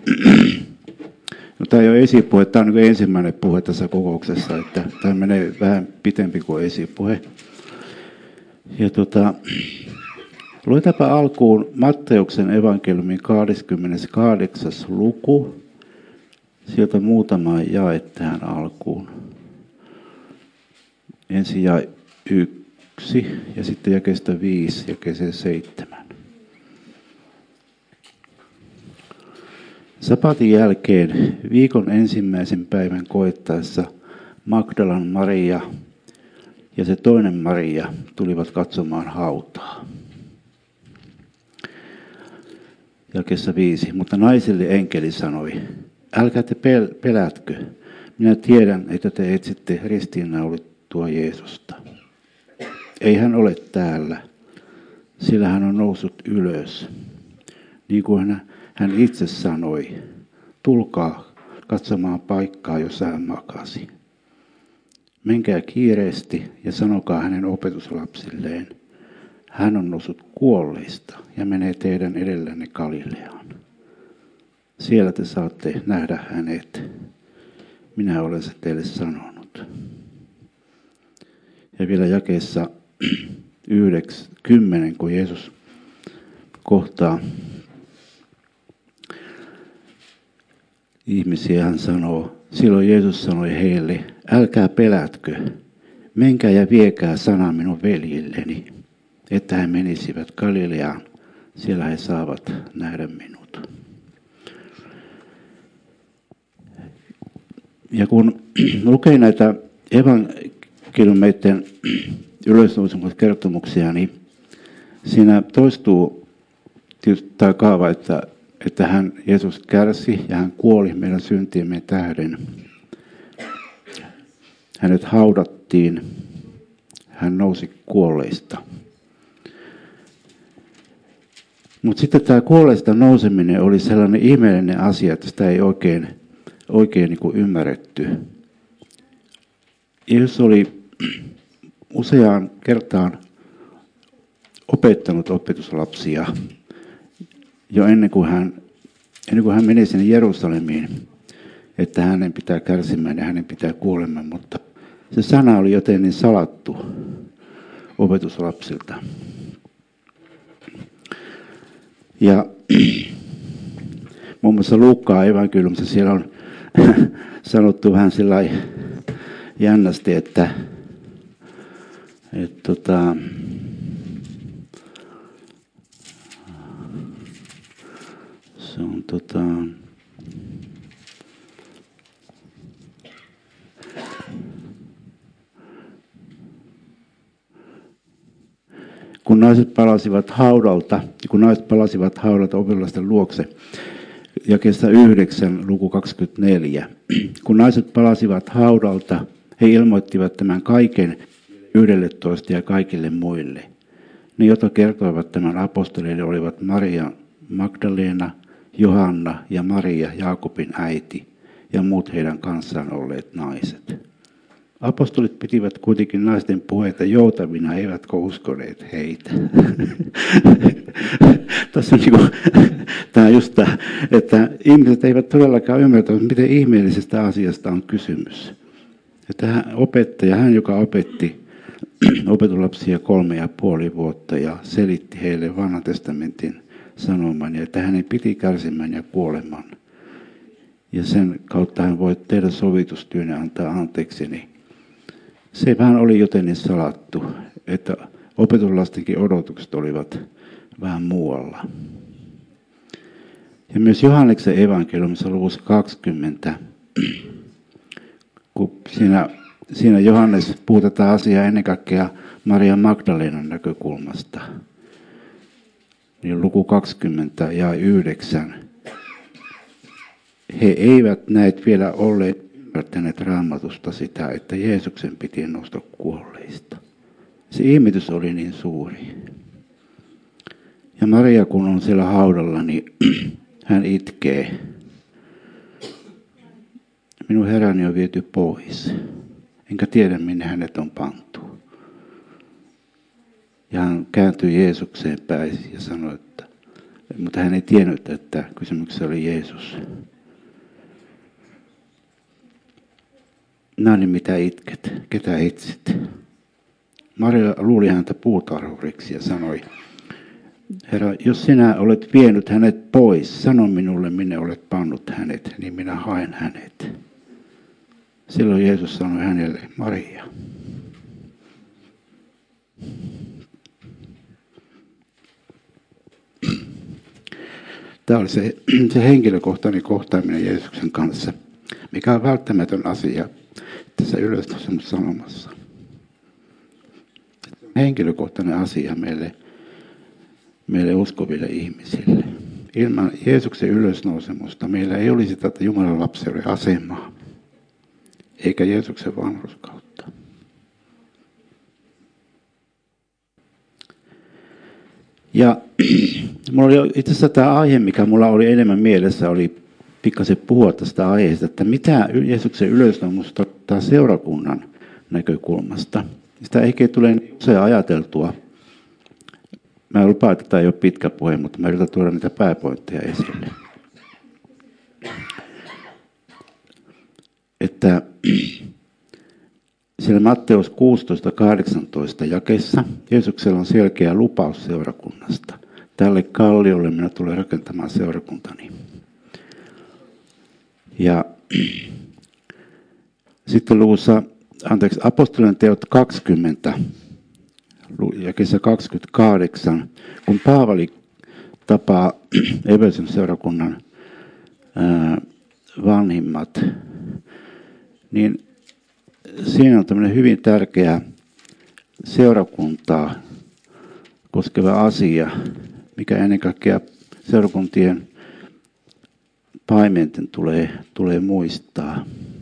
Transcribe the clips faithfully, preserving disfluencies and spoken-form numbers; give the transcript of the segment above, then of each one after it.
No, tämä ei ole esipuhe, tämä on niin ensimmäinen puhe tässä kokouksessa, että tämä menee vähän pitempi kuin esipuhe. Ja tota, luetaanpa alkuun Matteuksen evankeliumin kaksikymmentäkahdeksan luku. Sieltä muutama jae tähän alkuun. Ensin jae yksi ja sitten jakeesta viisi ja jakeeseen seitsemän. Sapatin jälkeen viikon ensimmäisen päivän koettaessa Magdalan Maria ja se toinen Maria tulivat katsomaan hautaa. Jakeessa viisi. Mutta naisille enkeli sanoi, älkää te pel- pelätkö, minä tiedän, että te etsitte ristiinnaulittua Jeesusta. Ei hän ole täällä, sillä hän on noussut ylös, niin kuin hän Hän itse sanoi, tulkaa katsomaan paikkaa, jossa hän makasi. Menkää kiireesti ja sanokaa hänen opetuslapsilleen. Hän on noussut kuolleista ja menee teidän edellänne Galileaan. Siellä te saatte nähdä hänet. Minä olen se teille sanonut. Ja vielä jakeessa yhdeksän, kymmenen, kun Jeesus kohtaa ihmisiä, hän sanoo, silloin Jeesus sanoi heille, älkää pelätkö, menkää ja viekää sana minun veljilleni, että he menisivät Galileaan, siellä he saavat nähdä minut. Ja kun lukee näitä evankeliumeiden ylösnousemuksen kertomuksia, niin siinä toistuu tämä kaava, että että hän, Jeesus kärsi ja hän kuoli meidän syntiemme tähden. Hänet haudattiin, hän nousi kuolleista. Mutta sitten tämä kuolleista nouseminen oli sellainen ihmeellinen asia, että sitä ei oikein, oikein niin kuin ymmärretty. Jeesus oli useaan kertaan opettanut opetuslapsia jo ennen kuin hän, ennen kuin hän meni sinne Jerusalemiin, että hänen pitää kärsimään ja hänen pitää kuolemaan, mutta se sana oli joten niin salattu opetuslapsilta. Ja muun muassa Luukkaan evankeliumissa siellä on sanottu vähän sillä jännästi, että, että tota, se on tota, kun naiset palasivat haudalta, kun naiset palasivat haudalta opetuslasten luokse, jakeessa yhdeksän, luku kaksikymmentäneljä. Kun naiset palasivat haudalta, he ilmoittivat tämän kaiken yhdelletoista ja kaikille muille. Ne, jotka kertoivat tämän apostolille, olivat Maria Magdalena, Johanna ja Maria, Jaakobin äiti, ja muut heidän kanssaan olleet naiset. Apostolit pitivät kuitenkin naisten puheita joutavina, eivätkä uskoneet heitä. Tässä on niin tämä just tämä, että ihmiset eivät todellakaan ymmärrä, miten ihmeellisestä asiasta on kysymys. Että hän, opettaja, hän joka opetti opetuslapsia kolme ja puoli vuotta ja selitti heille vanhan testamentin sanoman, ja että hänen piti kärsimään ja kuoleman. Ja sen kautta hän voi tehdä sovitustyön ja antaa anteeksi, niin se vähän oli jotenkin salattu, että opetuslastenkin odotukset olivat vähän muualla. Ja myös Johanneksen evankeliumissa luvussa kaksikymmentä, kun siinä, siinä Johannes puhutetaan asiaa ennen kaikkea Maria Magdalenan näkökulmasta, niin luku kaksikymmentä ja yhdeksän. He eivät näet vielä olleet ymmärtäneet Raamatusta sitä, että Jeesuksen piti nousta kuolleista. Se ihmetys oli niin suuri. Ja Maria, kun on siellä haudalla, niin hän itkee. Minun heräni on viety pois. Enkä tiedä, minne hänet on pantu. Ja hän kääntyi Jeesukseen päin ja sanoi, että mutta hän ei tiennyt, että kysymyksessä oli Jeesus. Nainen, mitä itket? Ketä etsit? Maria luuli häntä puutarhuriksi ja sanoi, Herra, jos sinä olet vienyt hänet pois, sano minulle, minne olet pannut hänet, niin minä haen hänet. Silloin Jeesus sanoi hänelle, Maria. Tämä oli se, se henkilökohtainen kohtaaminen Jeesuksen kanssa, mikä on välttämätön asia tässä ylösnousemussanomassa. Henkilökohtainen asia meille, meille uskoville ihmisille. Ilman Jeesuksen ylösnousemusta meillä ei olisi tätä Jumalan lapselle asemaa, eikä Jeesuksen vanhurskautta. Ja mulla oli itse asiassa tämä aihe, mikä mulla oli enemmän mielessä, oli pikkasen puhua tästä aiheesta, että mitä Jeesuksen ylösnousemus tarkoittaa seurakunnan näkökulmasta. Sitä ei tule usein ajateltua. Mä lupaan, että tämä ei ole pitkä puhe, mutta mä yritän tuoda niitä pääpointteja esille. Että siellä Matteus kuusitoista kahdeksantoista jakeessa Jeesuksella on selkeä lupaus seurakunnasta. Tälle kalliolle minä tulen rakentamaan seurakuntani. Ja sitten luvussa, anteeksi, apostolien teot kaksikymmentä, jakeessa kaksikymmentäkahdeksan, kun Paavali tapaa Efeson seurakunnan ää, vanhimmat, niin siinä on tämmöinen hyvin tärkeä seurakuntaa koskeva asia, mikä ennen kaikkea seurakuntien paimenten tulee, tulee muistaa.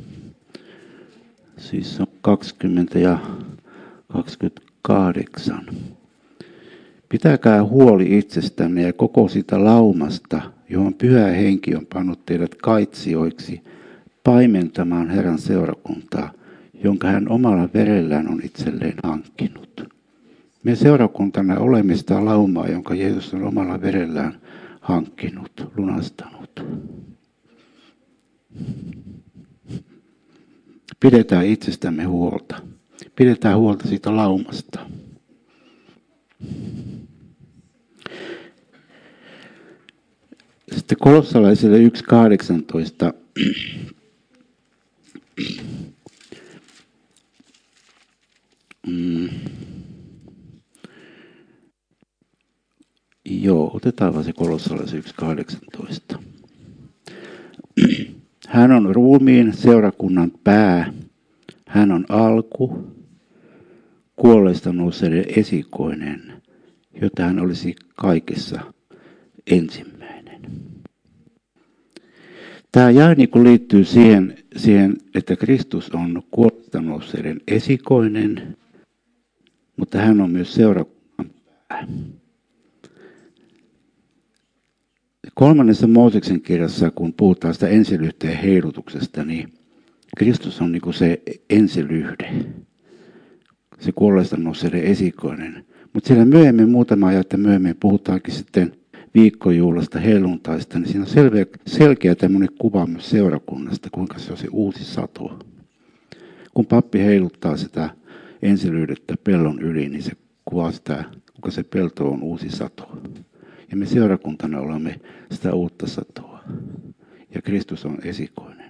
Siis on kaksikymmentä ja kaksikymmentäkahdeksan. Pitäkää huoli itsestänne ja koko sitä laumasta, johon Pyhä Henki on pannut teidät kaitsijoiksi paimentamaan Herran seurakuntaa, jonka hän omalla verellään on itselleen hankkinut. Me seurakuntana olemme sitä laumaa, jonka Jeesus on omalla verellään hankkinut, lunastanut. Pidetään itsestämme huolta. Pidetään huolta siitä laumasta. Sitten Kolossalaisille yksi kahdeksantoista. Mm. Joo, otetaan vaan se Kolossalaisen yksi kahdeksantoista. Hän on ruumiin seurakunnan pää. Hän on alku, kuolleista nouseiden esikoinen, jota hän olisi kaikessa ensimmäinen. Tämä jae niin kuin liittyy siihen, siihen, että Kristus on kuolleista nouseiden esikoinen, mutta hän on myös seurakunnan pää. Kolmannessa Mooseksen kirjassa, kun puhutaan sitä ensilyhteen heilutuksesta, niin Kristus on niin kuin se ensilyhde, se kuolleista nouseiden esikoinen. Mutta siellä myöhemmin, muutama ajan myöhemmin, puhutaankin sitten viikkojuhlasta, helluntaista, niin siinä on selkeä, selkeä tämmöinen kuva myös seurakunnasta, kuinka se on se uusi sato. Kun pappi heiluttaa sitä ensilyhdettä pellon yli, niin se kuvaa sitä, kuinka se pelto on uusi sato. Ja me seurakuntana olemme sitä uutta satoa. Ja Kristus on esikoinen.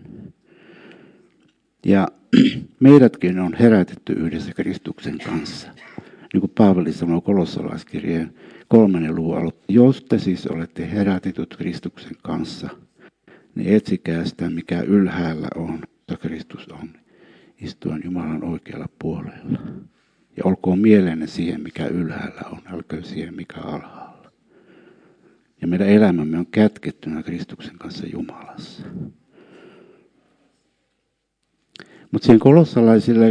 Ja meidätkin on herätetty yhdessä Kristuksen kanssa. Niin kuin Paavali sanoo kolossalaiskirjeen kolmannen luvun alussa. Jos te siis olette herätetyt Kristuksen kanssa, niin etsikää sitä, mikä ylhäällä on, että Kristus on, istuen Jumalan oikealla puolella. Ja olkoon mielenne siihen, mikä ylhäällä on, älköön siihen, mikä alhaalla. Ja meidän elämämme on kätkettynä Kristuksen kanssa Jumalassa. Mutta siihen kolossalaisille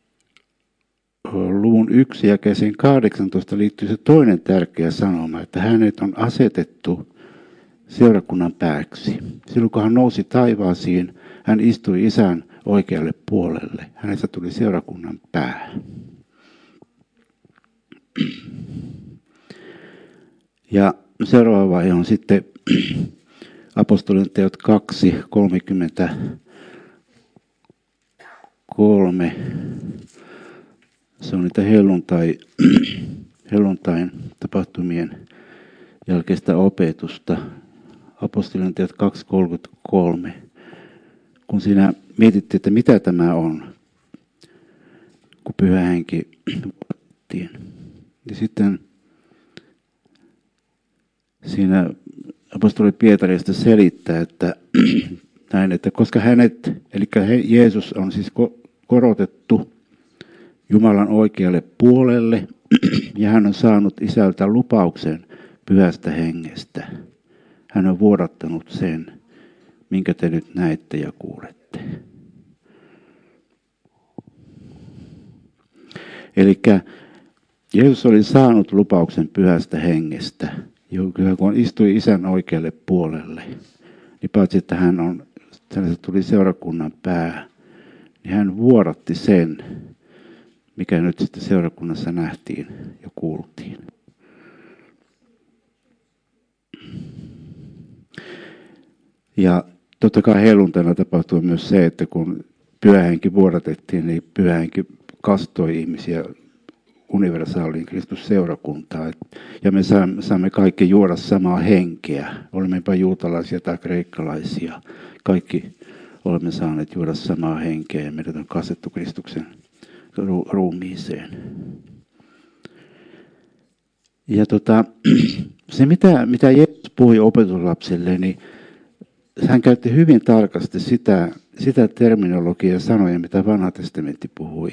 luvun yksi jakeeseen kahdeksantoista liittyy se toinen tärkeä sanoma, että hänet on asetettu seurakunnan pääksi. Silloin kun hän nousi taivaasiin, hän istui Isän oikealle puolelle. Hänestä tuli seurakunnan pää. Ja seuraava vaihe on sitten apostolien teot kaksi, kolmekymmentäkolme. Se on niitä helluntai, helluntain tapahtumien jälkeistä opetusta. Apostolien teot kaksi kolmekymmentäkolme. Kun siinä mietittiin, että mitä tämä on, kun Pyhä Henki vuodattiin, niin sitten siinä apostoli Pietari sitten selittää, että näin, että koska hänet, eli Jeesus on siis korotettu Jumalan oikealle puolelle, ja hän on saanut Isältä lupauksen Pyhästä Hengestä. Hän on vuodattanut sen, minkä te nyt näette ja kuulette. Eli Jeesus oli saanut lupauksen Pyhästä Hengestä, kun istui Isän oikealle puolelle. Niin paitsi, että hän on, tuli seurakunnan pää, niin hän vuodatti sen, mikä nyt sitten seurakunnassa nähtiin ja kuultiin. Ja totta kai helluntaina tapahtui myös se, että kun Pyhä Henki vuodatettiin, niin Pyhä Henki kastoi ihmisiä universaaliin Kristusseurakuntaan. Ja me saamme kaikki juoda samaa henkeä. Olemmepa juutalaisia tai kreikkalaisia. Kaikki olemme saaneet juoda samaa henkeä ja meidät on kastettu Kristuksen ruumiiseen. Ja tota, se mitä, mitä Jeesus puhui opetuslapsille, niin hän käytti hyvin tarkasti sitä, sitä terminologiaa ja sanoja, mitä Vanha testamentti puhui.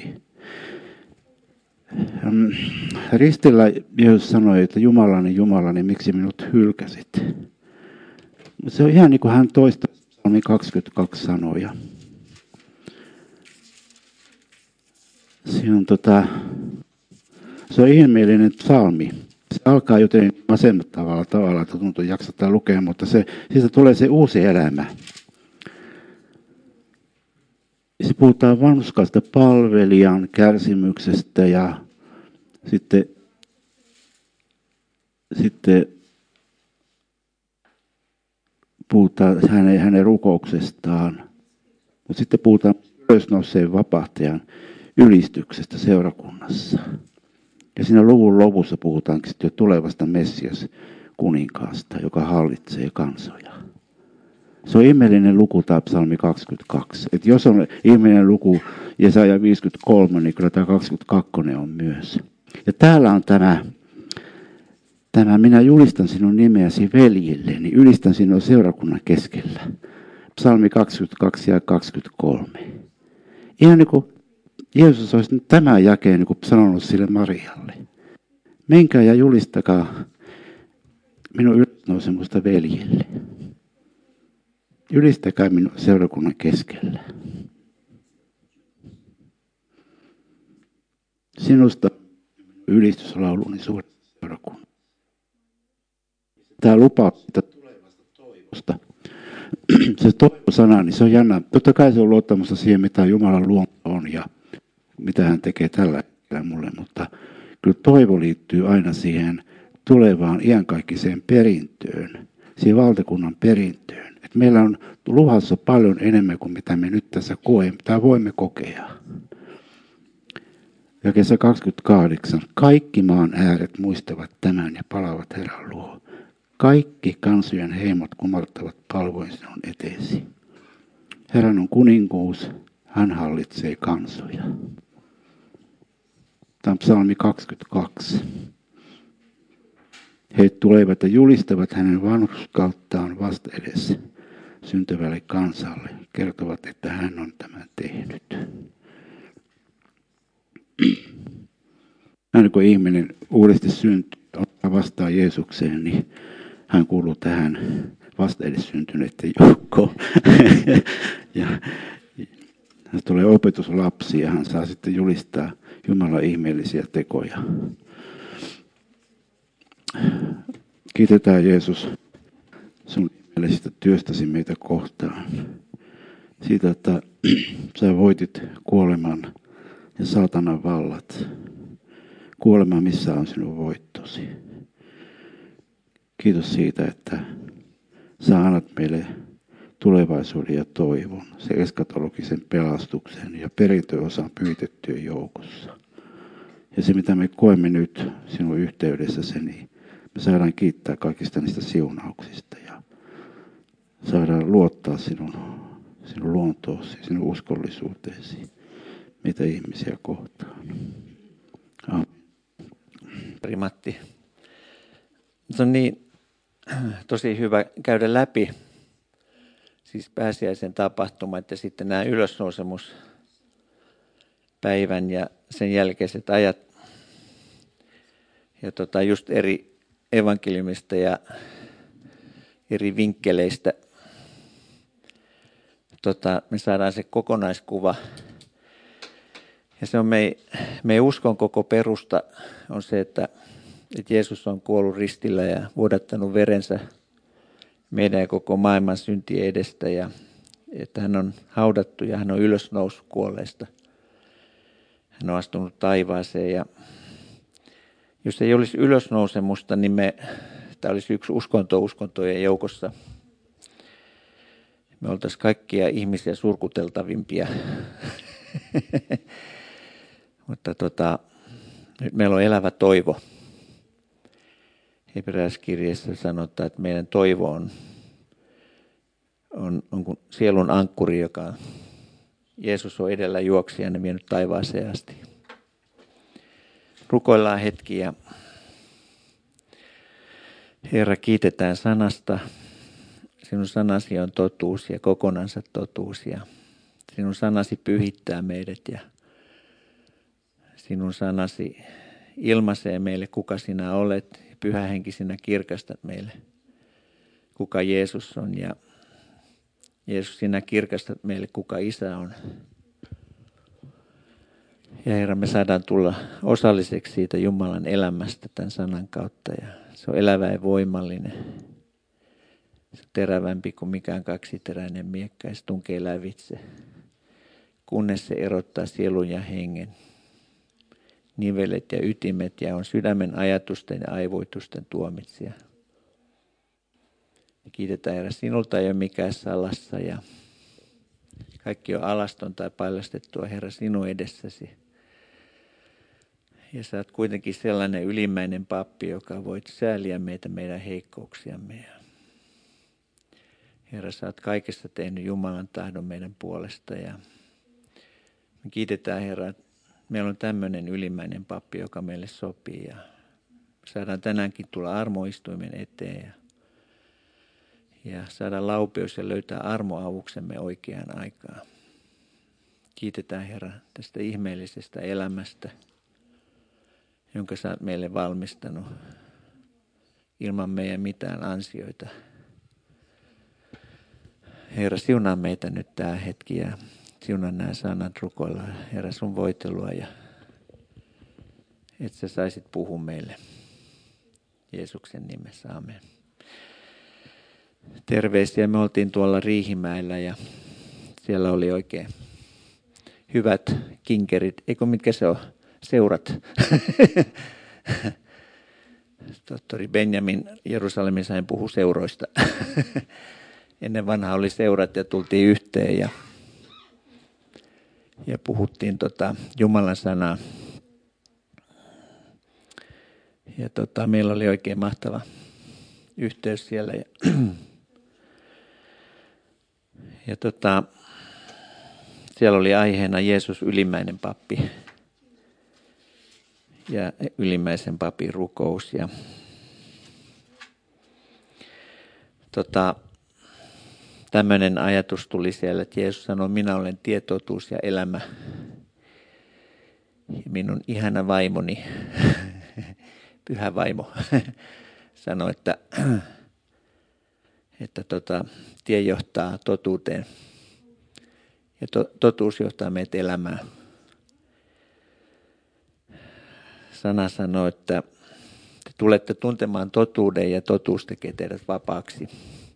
Ristillä Jeesus sanoi, että Jumalani, Jumalani, miksi minut hylkäsit? Se on ihan niin kuin hän toistaa psalmi kaksikymmentäkaksi sanoja. Siinä on tota, se on ihmeellinen psalmi. Se alkaa joten masentavalta tavalla, että tuntuu jaksataan lukea, mutta se, siitä tulee se uusi elämä. Se puhutaan vanhuskaista palvelijan kärsimyksestä ja sitten, sitten puhutaan hänen, hänen rukouksestaan. Mutta sitten puhutaan ylösnouseen vapahtajan ylistyksestä seurakunnassa. Ja siinä luvun lopussa puhutaankin sitten jo tulevasta Messias kuninkaasta, joka hallitsee kansoja. Se on ihmeellinen luku tämä psalmi kaksikymmentäkaksi. Et jos on ihmeellinen luku Jesaja viisikymmentäkolme, niin kyllä tämä kaksikymmentäkaksi on myös. Ja täällä on tämä, tämä minä julistan sinun nimeäsi veljilleni, ylistän sinua seurakunnan keskellä. Psalmi kaksikymmentäkaksi ja kaksikymmentäkolme. Ihan niin kuin Jeesus olisi tämän jakeen niin kuin sanonut sille Marialle. Menkää ja julistakaa minun ylösnousemusta veljille. Ylistäkää minun seurakunnan keskellä. Sinusta ylistyslauluni suuresta seurakunnan. Tämä lupaa sitä tulevasta toivosta. Se toivosana, niin se on jännä. Totta kai se on luottamusta siihen, mitä Jumalan luonto on ja mitä hän tekee tällä hetkellä mulle. Mutta kyllä toivo liittyy aina siihen tulevaan iankaikkiseen perintöön. Siihen valtakunnan perintöön. Et meillä on luvassa paljon enemmän kuin mitä me nyt tässä koemme, tai voimme kokea. Ja kesä kaksikymmentäkahdeksan. Kaikki maan ääret muistavat tämän ja palaavat Herran luo. Kaikki kansojen heimot kumartavat palvoin sinun eteesi. Herran on kuninkuus, hän hallitsee kansoja. Tämä on psalmi kaksikymmentäkaksi. He tulevat ja julistavat hänen vanhurskauttaan vasta edessä syntyvälle kansalle. Kertovat, että hän on tämän tehnyt. Aina kun ihminen uudesti syntyy, ottaa vastaan Jeesukseen, niin hän kuuluu tähän vasta edes syntyneiden joukkoon. ja hän tulee opetuslapsi ja hän saa sitten julistaa Jumalan ihmeellisiä tekoja. Kiitetään Jeesus sun ihmeellisestä työstäsi meitä kohtaan. Siitä, että sä voitit kuoleman ja saatanan vallat. Kuolema, missä on sinun voittosi. Kiitos siitä, että sä annat meille tulevaisuuden ja toivon, se eskatologisen pelastuksen ja perintöosan pyytettyjen joukossa. Ja se, mitä me koemme nyt sinun yhteydessäsi, niin me saadaan kiittää kaikista niistä siunauksista ja saadaan luottaa sinun, sinun luontoosi, sinun uskollisuuteesi, mitä ihmisiä kohtaan. Amen. Matti. Se on niin tosi hyvä käydä läpi siis pääsiäisen tapahtumat ja sitten nämä ylösnousemuspäivän ja sen jälkeiset ajat. Ja tota just eri evankeliumista ja eri vinkkeleistä tota, me saadaan se kokonaiskuva. Ja se on meidän me uskon koko perusta on se, että, että Jeesus on kuollut ristillä ja vuodattanut verensä meidän ja koko maailman syntien edestä. Ja että hän on haudattu ja hän on ylösnoussut kuolleista. Hän on astunut taivaaseen ja jos ei olisi ylösnousemusta, niin me, tämä olisi yksi uskonto uskontojen joukossa. Me oltaisiin kaikkia ihmisiä surkuteltavimpia. Mutta tota, nyt meillä on elävä toivo. Hebrealaiskirjeessä sanotaan, että meidän toivo on, on, on kuin sielun ankkuri, joka Jeesus on edellä juoksijana vienyt taivaaseen asti. Rukoillaan hetki ja Herra, kiitetään sanasta. Sinun sanasi on totuus ja kokonansa totuus ja sinun sanasi pyhittää meidät ja sinun sanasi ilmaisee meille, kuka sinä olet. Pyhä Henki, sinä kirkastat meille, kuka Jeesus on ja Jeesus, sinä kirkastat meille, kuka Isä on. Ja Herra, me saadaan tulla osalliseksi siitä Jumalan elämästä tämän sanan kautta. Ja se on elävä ja voimallinen. Se on terävämpi kuin mikään kaksiteräinen miekka ja se tunkee lävitse. Kunnes se erottaa sielun ja hengen, nivelet ja ytimet ja on sydämen ajatusten ja aivoitusten tuomitsija. Kiitetään Herra, sinulta ei ole mikään salassa ja kaikki on alaston tai paljastettua Herra sinun edessäsi. Ja sä oot kuitenkin sellainen ylimmäinen pappi, joka voit sääliä meitä meidän heikkouksiamme. Herra, sä oot kaikessa tehnyt Jumalan tahdon meidän puolesta ja me kiitetään Herra, että meillä on tämmöinen ylimmäinen pappi, joka meille sopii ja saadaan tänäänkin tulla armoistuimen eteen ja, ja saada laupeus ja löytää armoavuksemme oikeaan aikaan. Kiitetään Herra tästä ihmeellisestä elämästä, jonka sä oot meille valmistanut ilman meidän mitään ansioita. Herra, siunaa meitä nyt tää hetki ja siunaa nämä sanat rukoilla, Herra, sun voitelua ja että sä saisit puhua meille. Jeesuksen nimessä, amen. Terveisiä, me oltiin tuolla Riihimäellä ja siellä oli oikein hyvät kinkerit, eikö mitkä se on, seurat. Tohtori Benjamin Jerusalemissa hän puhui seuroista. Ennen vanhaa oli seurat ja tultiin yhteen ja, ja puhuttiin tota Jumalan sanaa. Ja tota, meillä oli oikein mahtava yhteys siellä. Ja, ja tota, siellä oli aiheena Jeesus ylimmäinen pappi ja ylimmäisen papin rukous. Ja, tota, tämmöinen ajatus tuli siellä, että Jeesus sanoi, minä olen tie, totuus ja elämä. Ja minun ihana vaimoni, pyhä vaimo, sanoi, että, että tota, tie johtaa totuuteen ja to, totuus johtaa meitä elämään. Sana sanoi, että te tulette tuntemaan totuuden ja totuus tekee teidät vapaaksi.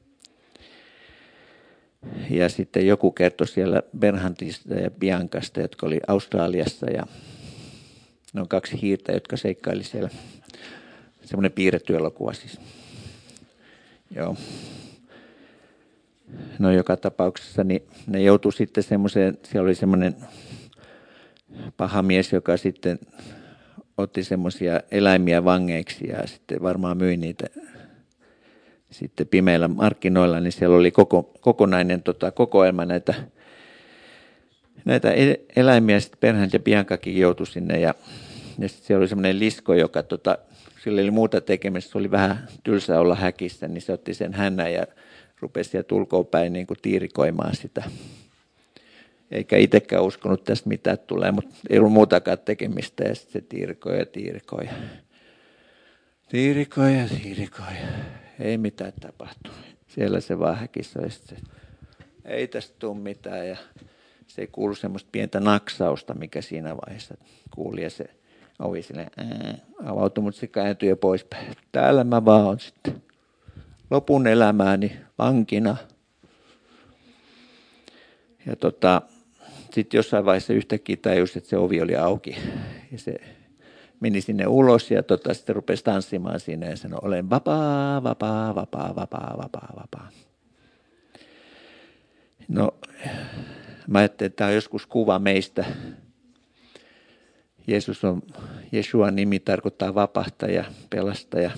Ja sitten joku kertoi siellä Bernhardista ja Biancasta, jotka oli Australiassa ja ne on kaksi hiirtä, jotka seikkaili siellä. Semmoinen piirretty elokuva siis. Joo. No joka tapauksessa niin ne joutui sitten semmoiseen, siellä oli semmoinen paha mies, joka sitten otti semmoisia eläimiä vangeiksi ja sitten varmaan myi niitä sitten pimeillä markkinoilla, niin siellä oli koko, kokonainen tota, kokoelma näitä, näitä eläimiä, sitten Bernhard ja Biancakin joutui sinne ja, ja sitten siellä oli semmoinen lisko, joka tota, sillä oli muuta tekemistä, se oli vähän tylsä olla häkissä, niin se otti sen hännän ja rupesi sieltä ulkoapäin niin kuin tiirikoimaan sitä. Eikä itsekään uskonut tästä mitään tulee, mutta ei ollut muutakaan tekemistä ja sitten se tiirikoi ja tiirikoi. Tiirikoi ja tiirikoi. Ei mitään tapahtunut. Siellä se vaan häkissä oli sitten, ei tästä tule mitään ja se ei kuulu semmoista pientä naksausta, mikä siinä vaiheessa kuuli ja se ovi silleen avautui, mutta se kääntyi jo poispäin. Täällä mä vaan on sitten lopun elämääni vankina. Ja tota, sitten jossain vaiheessa yhtäkkiä tajusi, että se ovi oli auki. Ja se meni sinne ulos ja tota, sitten rupesi tanssimaan siinä ja sanoi, olen vapaa, vapaa, vapaa, vapaa, vapaa, vapaa. No, mä ajattelin, että tämä on joskus kuva meistä. Jeesus on, Jesua nimi tarkoittaa vapahtaja, pelastaja.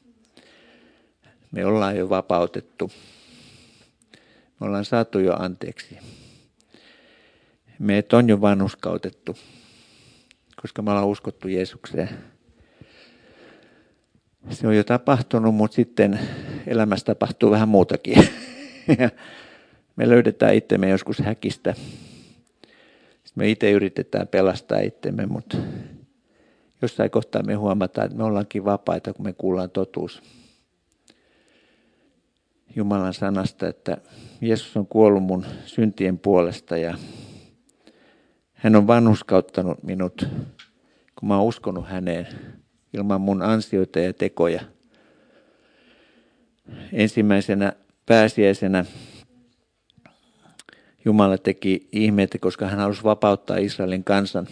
Me ollaan jo vapautettu. Me ollaan saatu jo anteeksi. Meidät on jo vanhurskautettu, koska me ollaan uskottu Jeesukseen. Se on jo tapahtunut, mutta sitten elämässä tapahtuu vähän muutakin. Me löydetään itsemme joskus häkistä. Sitten me itse yritetään pelastaa itsemme, mutta jossain kohtaa me huomataan, että me ollaankin vapaita, kun me kuullaan totuus Jumalan sanasta, että Jeesus on kuollut mun syntien puolesta ja hän on vanhurskauttanut minut, kun mä oon uskonut häneen ilman mun ansioita ja tekoja. Ensimmäisenä pääsiäisenä Jumala teki ihmeitä, koska hän halusi vapauttaa Israelin kansan.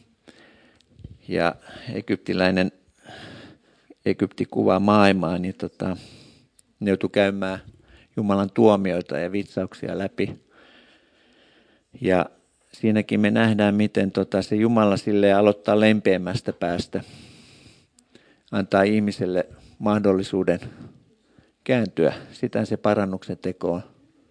Ja egyptiläinen, Egypti kuvaa maailmaa, niin tota, ne joutui käymään Jumalan tuomioita ja vitsauksia läpi. Ja siinäkin me nähdään, miten tota, se Jumala sille aloittaa lempeämmästä päästä. Antaa ihmiselle mahdollisuuden kääntyä. Sitä se parannuksen teko on.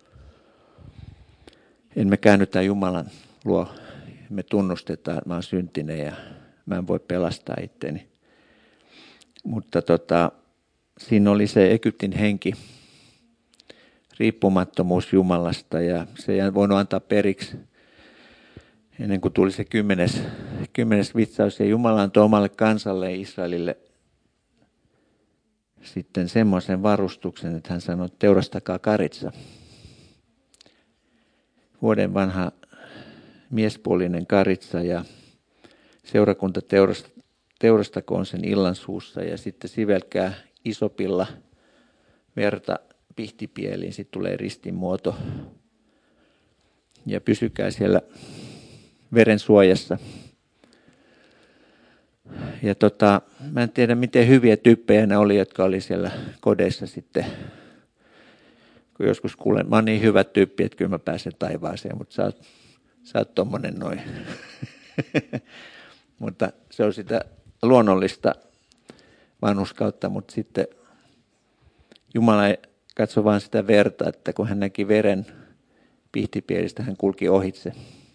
En me käännytä Jumalan luo. Me tunnustetaan, että mä oon syntinen ja mä en voi pelastaa itteni. Mutta tota, siinä oli se Egyptin henki, riippumattomuus Jumalasta ja se ei voinut antaa periksi ennen kuin tuli se kymmenes, kymmenes vitsaus. Ja Jumala antoi omalle kansalle Israelille sitten semmoisen varustuksen, että hän sanoi, että teurastakaa karitsa. Vuoden vanha miespuolinen karitsa ja seurakunta teurastakoon sen illan suussa ja sitten sivelkää isopilla verta pihtipieliin, sitten tulee ristin muoto ja pysykää siellä veren suojassa. Ja tota, mä en tiedä miten hyviä tyyppejä ne oli, jotka oli siellä kodeissa sitten. Kun joskus kuulen, mä oon niin hyvä tyyppi, että kyllä mä pääsen taivaaseen, mutta sä oot, sä oot tommonen noin. Mutta se on sitä luonnollista vanhurskautta, mutta sitten Jumala ei katso vaan sitä verta, että kun hän näki veren pihtipielistä, hän kulki ohitse.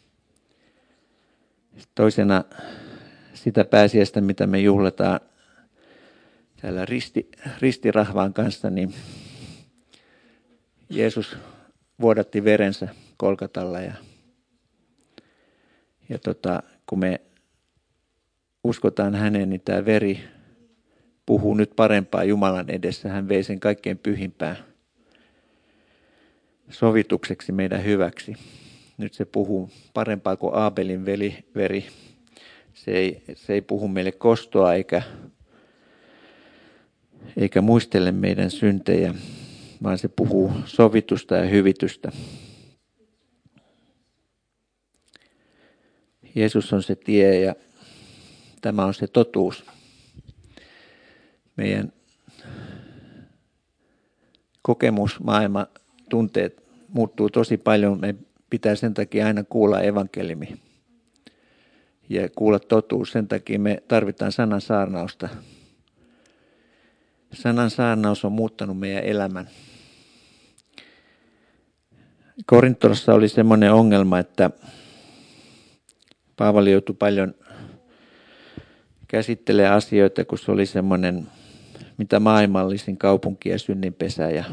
Toisena sitä pääsiäistä, mitä me juhlataan täällä risti, ristirahvaan kanssa, niin Jeesus vuodatti verensä Kolkatalla ja, ja tota, kun me uskotaan häneen, niin tämä veri puhuu nyt parempaa Jumalan edessä. Hän vei sen kaikkein pyhimpään sovitukseksi meidän hyväksi. Nyt se puhuu parempaa kuin Aabelin veli, veri. Se ei, se ei puhu meille kostoa eikä, eikä muistele meidän syntejä, vaan se puhuu sovitusta ja hyvitystä. Jeesus on se tie ja tämä on se totuus. Meidän kokemusmaailma, tunteet muuttuu tosi paljon. Me pitää sen takia aina kuulla evankeliumi ja kuulla totuus. Sen takia me tarvitaan sanan saarnausta. Sanan saarnaus on muuttanut meidän elämän. Korintolassa oli semmoinen ongelma, että Paavali joutui paljon käsittelemään asioita, kun se oli semmoinen mitä maailmallisin kaupunki ja synninpesä. Ja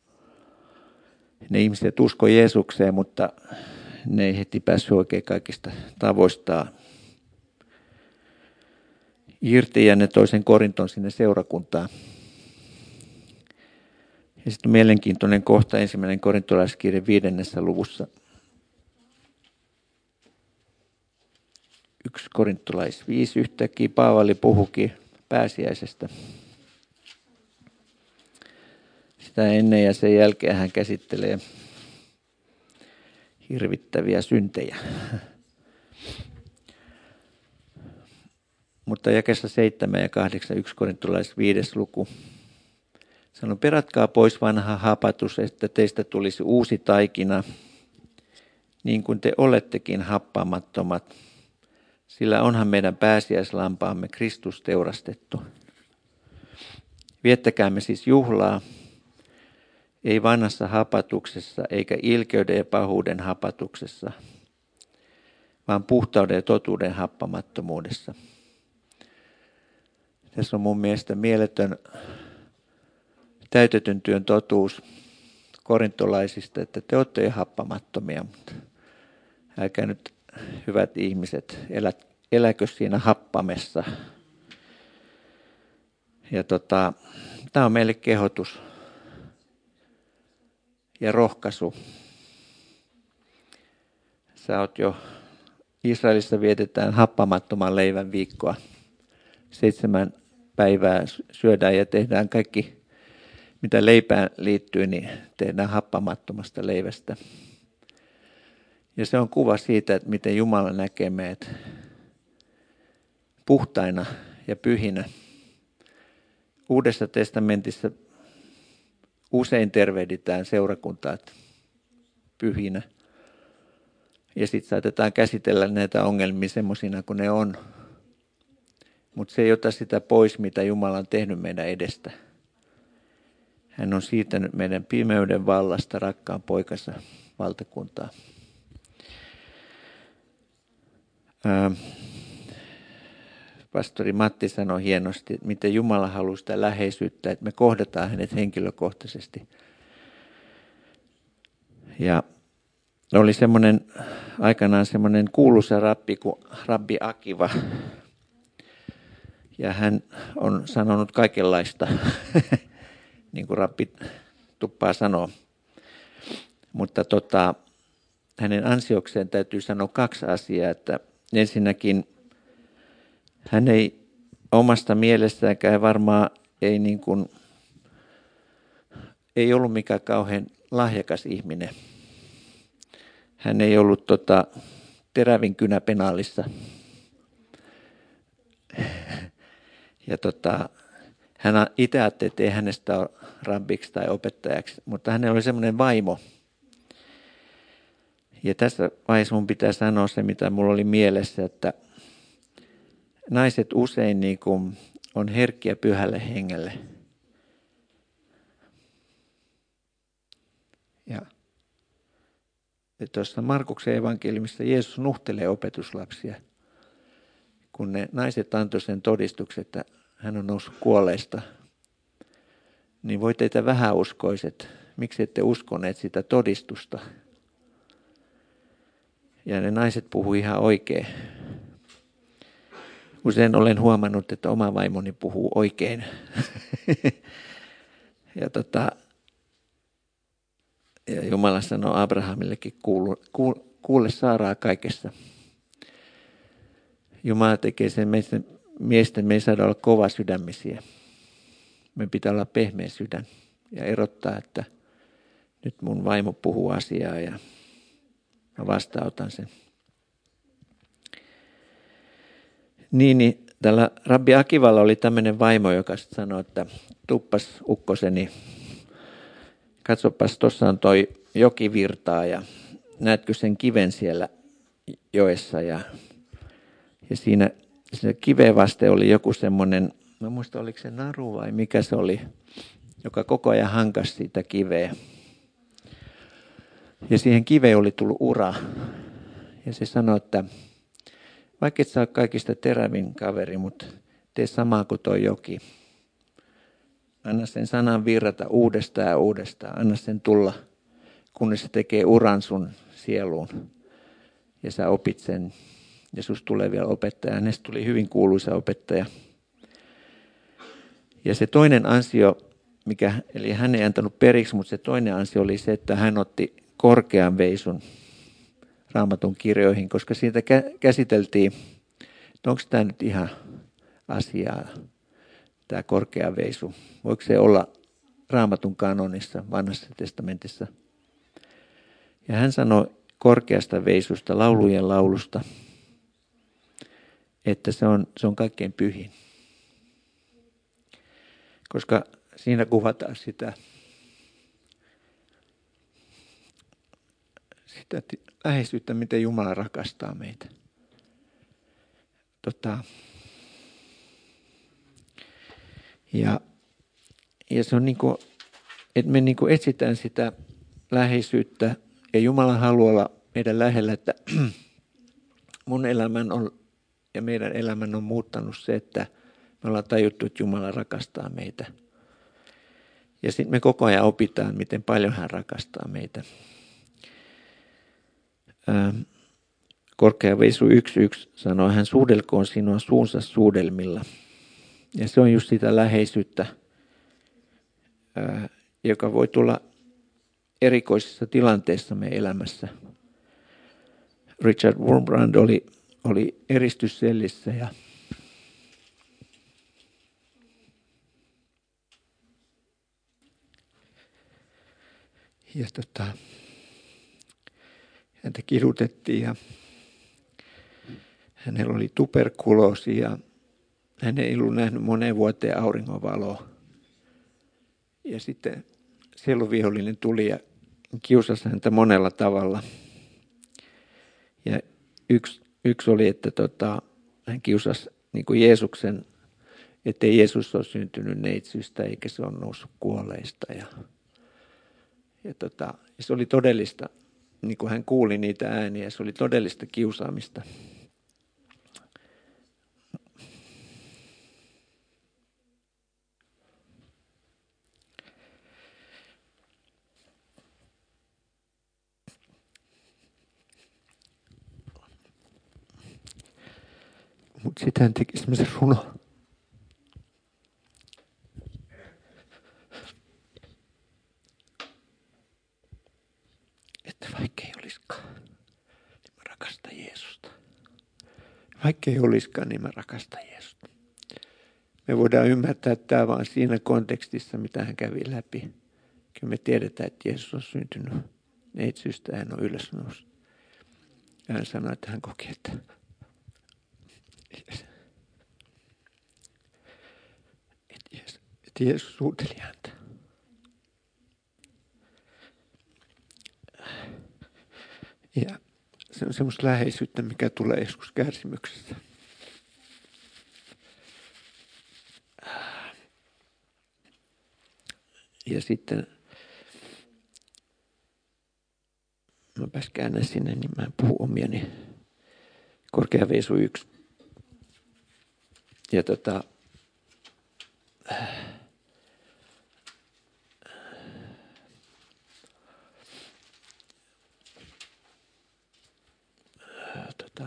ne ihmiset uskoi Jeesukseen, mutta ne ei heti päässyt oikein kaikista tavoistaan irti ja ne toisen Korinton sinne seurakuntaan. Ja sitten on mielenkiintoinen kohta ensimmäinen korintolaiskirje viidennessä luvussa. Yksi korintolais viisi yhtäkkiä Paavali puhukin pääsiäisestä. Sitä ennen ja sen jälkeen hän käsittelee hirvittäviä syntejä. Mutta jakeessa seitsemän ja kahdeksan, yksi korintolais viides luku. Sanon, peratkaa pois vanha hapatus, että teistä tulisi uusi taikina, niin kuin te olettekin happamattomat. Sillä onhan meidän pääsiäislampaamme Kristus teurastettu. Viettäkäämme siis juhlaa, ei vanhassa hapatuksessa eikä ilkeyden ja pahuuden hapatuksessa, vaan puhtauden ja totuuden happamattomuudessa. Tässä on mun mielestä mieletön täytetyn työn totuus korintolaisista, että te olette jo happamattomia, mutta älkää nyt hyvät ihmiset, elä, eläkö siinä happamessa. Ja tota, tämä on meille kehotus ja rohkaisu. Sä oot jo, Israelissa vietetään happamattoman leivän viikkoa. Seitsemän päivää syödään ja tehdään kaikki, mitä leipään liittyy, niin tehdään happamattomasta leivästä. Ja se on kuva siitä, että miten Jumala näkee meidät puhtaina ja pyhinä. Uudessa testamentissa usein tervehditään seurakuntaa pyhinä. Ja sitten saatetaan käsitellä näitä ongelmia semmoisina kuin ne on. Mutta se ei ota sitä pois, mitä Jumala on tehnyt meidän edestä. Hän on siirtänyt meidän pimeyden vallasta rakkaan poikansa valtakuntaa. Ää, pastori Matti sanoi hienosti, että miten Jumala haluaa sitä läheisyyttä, että me kohdataan hänet henkilökohtaisesti. Ja oli semmoinen, aikanaan semmoinen kuuluisa rabbi kuin Rabbi Akiva. Ja hän on sanonut kaikenlaista, niin kuin rabbi tuppaa sanoo. Mutta tota, hänen ansiokseen täytyy sanoa kaksi asiaa. Että ensinnäkin hän ei omasta mielestäänkään varmaan ei, niin kuin, ei ollut mikään kauhean lahjakas ihminen. Hän ei ollut tota, terävin kynä penaalissa. Ja tota, hän itse ajatteli, että ei hänestä ole rabbiksi tai opettajaksi, mutta hänellä oli semmoinen vaimo. Ja tässä vaiheessa mun pitää sanoa se, mitä mulla oli mielessä, että naiset usein niin kuin on herkkiä pyhälle hengelle. Ja tuossa Markuksen evankeliumissa Jeesus nuhtelee opetuslapsia, kun ne naiset antoi sen todistuksen, että hän on noussut kuolleista, niin voi teitä vähäuskoiset, miksi ette uskoneet sitä todistusta? Ja ne naiset puhuu ihan oikein. Usein olen huomannut, että oma vaimoni puhuu oikein. ja, tota, ja Jumala sanoo Abrahamillekin, kuule, kuule Saaraa kaikessa. Jumala tekee sen meistä, miesten, me ei saada olla kova sydämisiä. Me pitää olla pehmeä sydän ja erottaa, että nyt mun vaimo puhuu asiaa ja mä vastaanotan sen. Niin, niin tällä Rabbi Akivalla oli tämmöinen vaimo, joka sanoi, että tuppas ukkoseni, katsopas, tuossa on toi jokivirtaa ja näetkö sen kiven siellä joessa ja, ja siinä, siinä kiveen vasten oli joku semmoinen, mä muista oliko se naru vai mikä se oli, joka koko ajan hankasi siitä kiveä. Ja siihen kiveen oli tullut ura. Ja se sanoi, että vaikka et sä ole kaikista terävin kaveri, mutta tee samaa kuin toi joki. Anna sen sanan virrata uudestaan ja uudestaan. Anna sen tulla, kunnes se tekee uran sun sieluun. Ja sä opit sen. Ja susta tulee vielä opettaja. Hänestä tuli hyvin kuuluisa opettaja. Ja se toinen ansio, mikä, eli hän ei antanut periksi, mutta se toinen ansio oli se, että hän otti korkean veisun Raamatun kirjoihin, koska siitä käsiteltiin, että onko tämä nyt ihan asiaa, tämä korkea veisu. Voiko se olla Raamatun kanonissa, Vanhassa testamentissa? Ja hän sanoi korkeasta veisusta, laulujen laulusta, että se on, se on kaikkein pyhin. Koska siinä kuvataan sitä, sitä läheisyyttä, miten Jumala rakastaa meitä. Tota, ja, ja se on niin kuin, että me niin kuin etsitään sitä läheisyyttä ja Jumala haluaa olla meidän lähellä, että mun elämän on ja meidän elämän on muuttanut se, että me ollaan tajuttu, että Jumala rakastaa meitä. Ja sitten me koko ajan opitaan, miten paljon hän rakastaa meitä. Ähm, Korkea veisu yksi yksi sanoo, hän suudelkoon sinua suunsa suudelmilla. Ja se on just sitä läheisyyttä, äh, joka voi tulla erikoisissa tilanteissa meidän elämässä. Richard Wurmbrand oli, oli eristyssellissä ja Ja tota, häntä kidutettiin ja hänellä oli tuberkuloosi ja hän ei ollut nähnyt moneen vuoteen auringonvaloa. Ja sitten sieluvihollinen tuli ja kiusasi häntä monella tavalla. Ja yksi, yksi oli, että tota, hän kiusasi niin kuin Jeesuksen, ettei Jeesus ole syntynyt neitsystä eikä se ole noussut kuolleista. Ja Ja tota, se oli todellista, niin kuin hän kuuli niitä ääniä, se oli todellista kiusaamista. Mutta sitten hän teki semmoisen runo. Että vaikka ei olisikaan, niin mä rakastan Jeesusta. Vaikka ei olisikaan, niin mä rakastan Jeesusta. Me voidaan ymmärtää tämä vaan siinä kontekstissa, mitä hän kävi läpi. Kyllä me tiedetään, että Jeesus on syntynyt neitsystä ja hän on ylösnoussut. Ja hän sanoi, että hän koki, että että Jeesus, että Jeesus suuteli häntä. Ja se on semmoista läheisyyttä, mikä tulee joskus kärsimyksessä. Ja sitten mä pääs käännän sinne, niin mä puhun omiani. Korkea veisu yksi. Ja tota, tota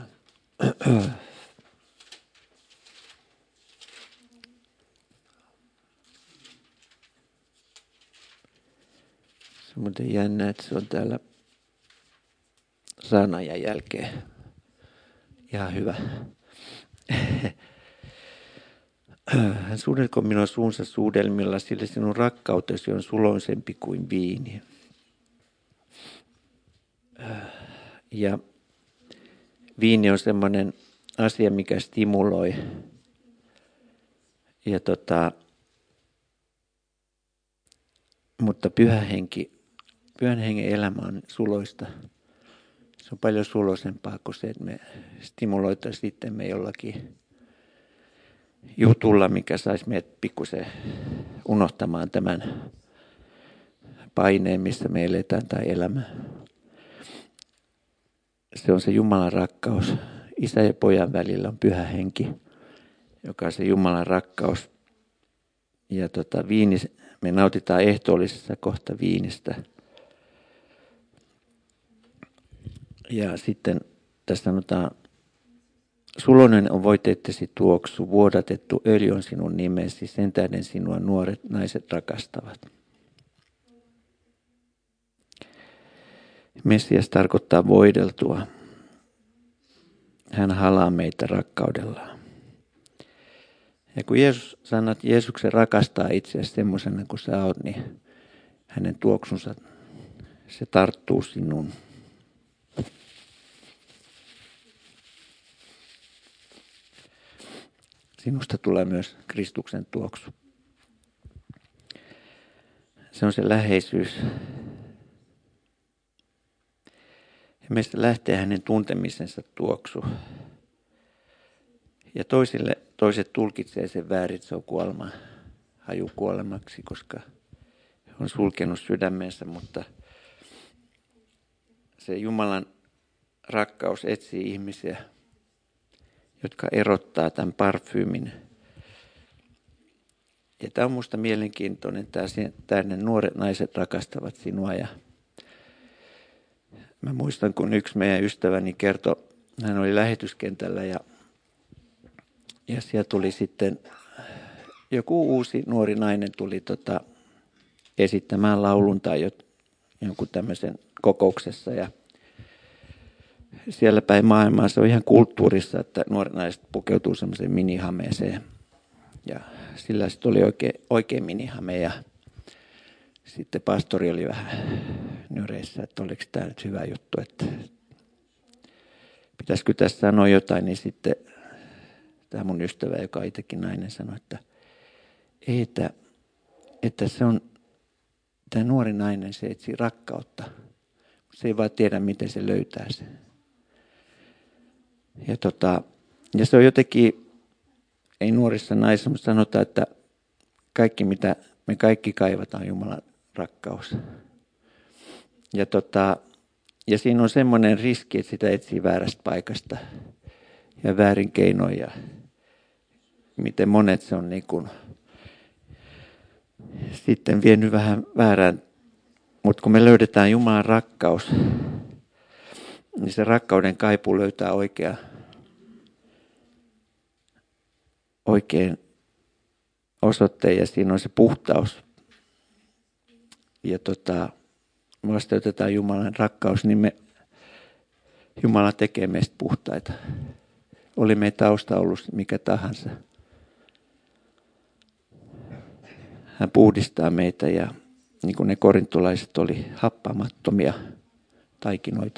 se on muuten jännä, että se on täällä sanajan jälkeen. Ihan hyvä. Hän suudelko minua suunsa suudelmilla, sillä sinun rakkautesi on suloisempi kuin viini. Ja viini on semmoinen asia, mikä stimuloi. Ja tota, mutta pyhä henki, pyhän hengen elämä on suloista. Se on paljon suloisempaa kuin se, että me stimuloitaisiin itsemme jollakin jutulla, mikä saisi meidät pikkusen unohtamaan tämän paineen, missä me eletään tai elämä. Se on se Jumalan rakkaus. Isä ja pojan välillä on pyhä henki, joka on se Jumalan rakkaus. Ja tota, viini, me nautitaan ehtoollisessa kohta viinistä. Ja sitten tässä sanotaan, suloinen on voitettesi tuoksu, vuodatettu öljy on sinun nimesi, sen tähden sinua nuoret naiset rakastavat. Messias tarkoittaa voideltua. Hän halaa meitä rakkaudellaan. Ja kun Jeesus sanoo, että Jeesuksen rakastaa itseäsi semmoisena kuin sä oot, niin hänen tuoksunsa, se tarttuu sinuun. Sinusta tulee myös Kristuksen tuoksu. Se on se läheisyys. Ja meistä lähtee hänen tuntemisensa tuoksu. Ja toisille, toiset tulkitsee sen väärin, että se on kuolema, haju kuolemaksi, koska on sulkenut sydämensä, mutta se Jumalan rakkaus etsii ihmisiä, jotka erottaa tämän parfyymin. Ja tämä on minusta mielenkiintoinen, tämä ne nuoret naiset rakastavat sinua. Ja mä muistan, kun yksi meidän ystäväni kertoi, hän oli lähetyskentällä ja, ja siellä tuli sitten joku uusi nuori nainen tuli tota, esittämään laulun tai jonkun tämmöisen kokouksessa. Ja siellä päin maailmaa se on ihan kulttuurissa, että nuoret naiset pukeutuu semmoiseen minihameeseen. Ja sillä sitten oli oikein, oikein minihame ja sitten pastori oli vähän nyreissä, että oliko tämä nyt hyvä juttu, että pitäisikö tässä sanoa jotain, niin sitten tämä mun ystävä, joka on itsekin nainen, sanoi, että ei, että, että se on, tämä nuori nainen, se etsii rakkautta, se ei vaan tiedä, miten se löytää sen. Ja, tota, ja se on jotenkin, ei nuorissa naisissa, mutta sanotaan, että kaikki mitä me kaikki kaivataan Jumalan rakkaus. Ja, tota, ja siinä on semmoinen riski, että sitä etsii väärästä paikasta ja väärin keinoin. Ja miten monet se on niin kuin sitten vienyt vähän väärään. Mutta kun me löydetään Jumalan rakkaus, niin se rakkauden kaipuu löytää oikea, oikein osoitteen ja siinä on se puhtaus. Ja tota, me vastaanotetaan Jumalan rakkaus, niin me, Jumala tekee meistä puhtaita. Oli meidän tausta ollut mikä tahansa. Hän puhdistaa meitä ja niin kuin ne korintolaiset oli happamattomia taikinoita.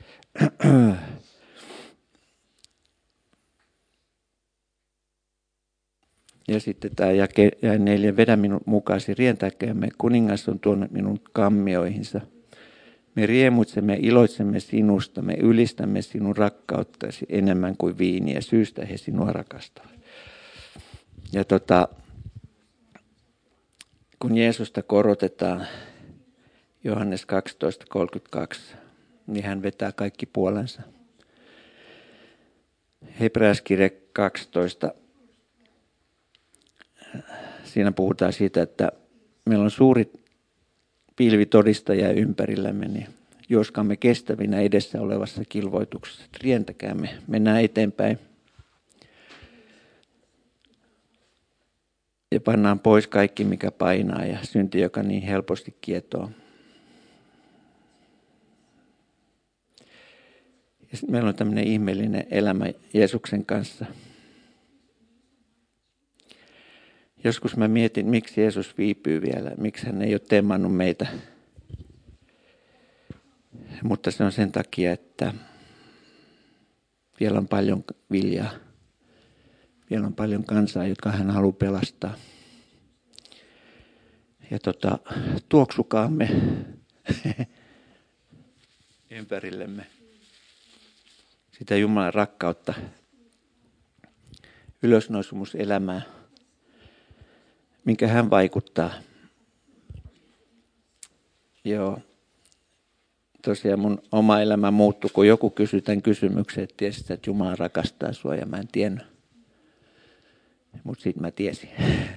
Ja sitten tämä jake neljä, vedä minut mukaasi, rientäkäämme, kuningas on tuonut minun kammioihinsa. Me riemuitsemme, iloitsemme sinusta, me ylistämme sinun rakkauttasi enemmän kuin viiniä, syystä he sinua rakastavat. Ja tota, kun Jeesusta korotetaan, Johannes kaksitoista kolmekymmentäkaksi, niin hän vetää kaikki puolensa. Hebreaskirja kaksitoista, siinä puhutaan siitä, että meillä on suuri pilvi todistajia ympärillämme, niin juoskaamme kestävinä edessä olevassa kilvoituksessa. Rientäkäämme, mennään eteenpäin. Ja pannaan pois kaikki, mikä painaa ja synti, joka niin helposti kietoo. Ja sitten meillä on tämmöinen ihmeellinen elämä Jeesuksen kanssa. Joskus mä mietin, miksi Jeesus viipyy vielä, miksi hän ei ole temmannut meitä. Mutta se on sen takia, että vielä on paljon viljaa. Vielä on paljon kansaa, jotka hän haluaa pelastaa. Ja tota, tuoksukaamme ympärillemme sitä Jumalan rakkautta, ylösnousemuselämää, minkä hän vaikuttaa. Joo. Tosiaan mun oma elämä muuttui, kun joku kysyi tämän kysymyksen, että tiesit, että Jumala rakastaa sua, ja mä en tiennyt. Mutta sitten mä tiesin.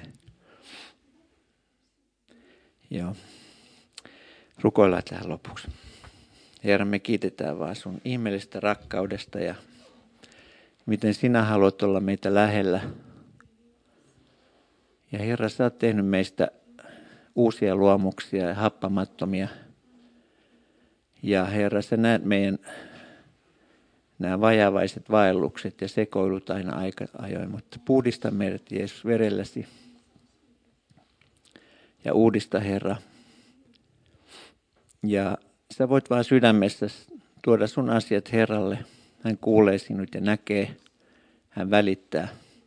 Joo. Rukoillaan tähän lopuksi. Herra, me kiitetään vaan sun ihmeellisestä rakkaudesta ja miten sinä haluat olla meitä lähellä. Ja Herra, sä oot tehnyt meistä uusia luomuksia ja happamattomia. Ja Herra, sä näet meidän nämä vajavaiset vaellukset ja sekoilut aina aika ajoin, mutta puhdista meidät Jeesus verelläsi. Ja uudista Herra. Ja sä voit vaan sydämessä tuoda sun asiat Herralle. Hän kuulee sinut ja näkee. Hän välittää.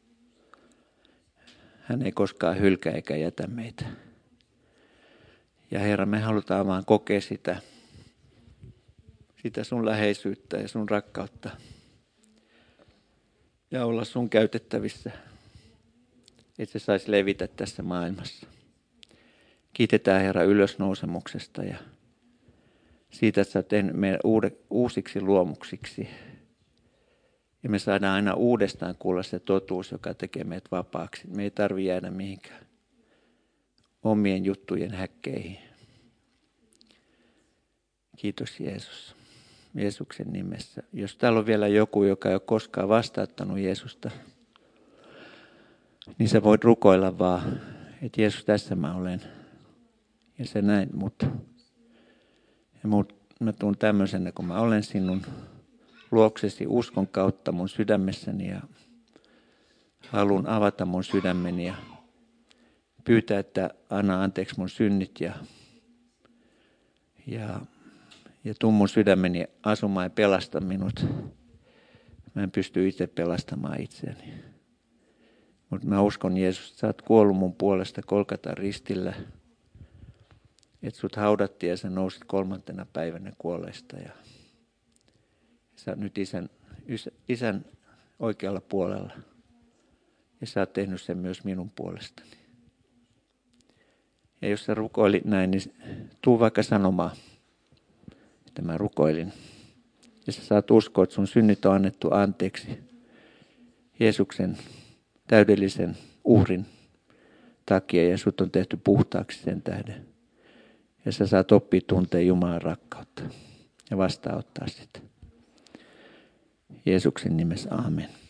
Hän ei koskaan hylkää eikä jätä meitä. Ja Herra, me halutaan vaan kokea sitä, sitä sun läheisyyttä ja sun rakkautta. Ja olla sun käytettävissä, että se saisi levitä tässä maailmassa. Kiitetään Herra ylösnousemuksesta ja siitä, että sä oot tehnyt meidän uusiksi luomuksiksi. Ja me saadaan aina uudestaan kuulla se totuus, joka tekee meidät vapaaksi. Me ei tarvitse jäädä mihinkään omien juttujen häkkeihin. Kiitos Jeesus. Jeesuksen nimessä. Jos täällä on vielä joku, joka ei ole koskaan vastaanottanut Jeesusta, niin sä voit rukoilla vaan, että Jeesus, tässä mä olen. Ja sä näin mut. Ja mut, mä tuun tämmöisenä, kun mä olen sinun luoksesi uskon kautta mun sydämessäni ja haluan avata mun sydämeni ja pyytää, että anna anteeksi mun synnit ja, ja, ja tuu mun sydämeni asumaan ja pelasta minut. Mä en pysty itse pelastamaan itseäni. Mutta mä uskon, Jeesus, että sä oot kuollut mun puolesta Golgatan ristillä. Että sut haudattiin ja sä nousit kolmantena päivänä kuolleista. Ja sä oot nyt isän, isän oikealla puolella. Ja sä oot tehnyt sen myös minun puolestani. Ja jos sä rukoilit näin, niin tuu vaikka sanomaan, että mä rukoilin. Ja sä saat uskoa, että sun synnit on annettu anteeksi Jeesuksen täydellisen uhrin takia. Ja sut on tehty puhtaaksi sen tähden. Ja sä saat oppia tuntea Jumalan rakkautta ja vastaanottaa sitä. Jeesuksen nimessä, aamen.